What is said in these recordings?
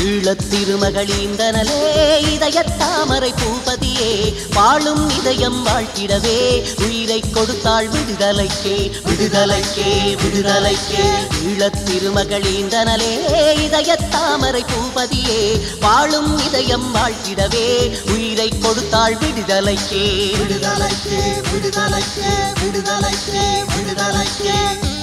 ஈழத்திருமகளிந்தனலே இதயத்தாமரை பூபதியே வாழும் இதயம் வாழ்த்திடவே உயிரை கொடுத்தாள் விடுதலைக்கே விடுதலைக்கே விடுதலைக்கே. ஈழத்திருமகளிந்தனலே இதயத்தாமரை பூபதியே வாழும் இதயம் வாழ்த்திடவே உயிரை கொடுத்தாள் விடுதலைக்கே விடுதலைக்கே விடுதலைக்கே விடுதலைக்கே விடுதலைக்கே.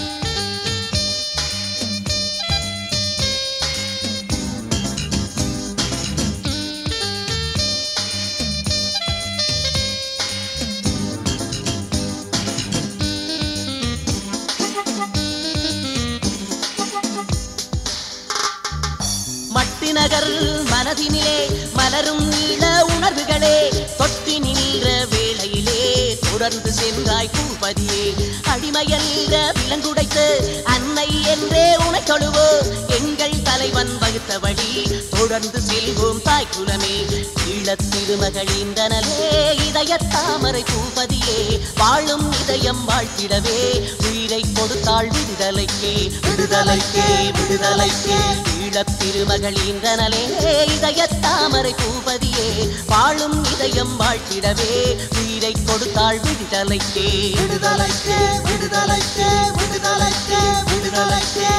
மட்டிநகர் மனதினிலே மலரும் நீள உணர்வுகளே தொட்டி நின்ற வேளையிலே தொடர்ந்து சென்றாய் பூபதியே. அடிமையல்ல விலங்குடைத்து அன்னை என்றே உனை தொழுவோ எங்கள் தலைவன் வகுத்த வழி தொடர்ந்து செல்வோம் தாய் குலமே. ஈழத்திருமகளிந்தனலே இதயத்தாமரை பூபதியே வாழும் இதயம் வாழ்த்திடவே உயிரை கொடுத்தாள் விடுதலைக்கே விடுதலைக்கே விடுதலைக்கே. ஈழத்திருமகளிந்தனலே இதயத்தாமரை பூபதியே வாழும் இதயம் வாழ்த்திடவே உயிரை கொடுத்தாள் விடுதலைக்கே விடுதலைக்கே விடுதலைக்கே விடுதலைக்கே விடுதலைக்கே.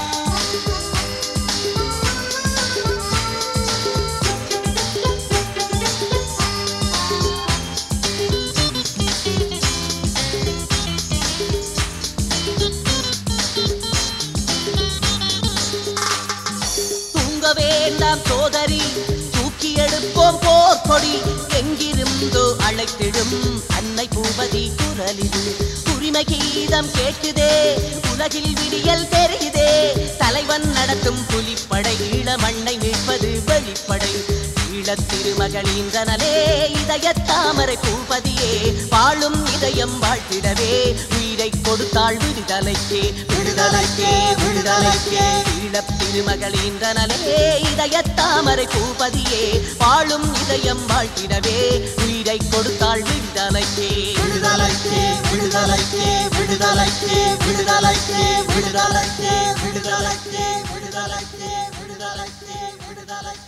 வேண்டாம் சோதரி தூக்கி எடுப்போம் போர் கொடி எங்கிருந்தோ அழைத்திடும் அன்னை பூபதி குரலிது உரிமை கீதம் கேட்குதே உலகில் விடியல் தெரியுதே தலைவன் நடத்தும் புலிப்படை ஈழ மண்ணை மீட்பது வெளிப்படை. ஈழத்திருமகளிந்தனலே இதயத்தாமரை பூபதியே வாழும் இதயம் வாழ்த்திடவே உயிரை கொடுத்தாள் விடுதலைக்கே விடுதலைக்கே விடுதலைக்கே. ஈழத்திருமகளிந்தனலே இதயத்தாமரை பூபதியே வாழும் இதயம் வாழ்த்திடவே உயிரை கொடுத்தாள் விடுதலைக்கே விடுதலைக்கே விடுதலைக்கே விடுதலைக்கே விடுதலைக்கே விடுதலைக்கே விடுதலைக்கே விடுதலைக்கே விடுதலைக்கே விடுதலைக்கே.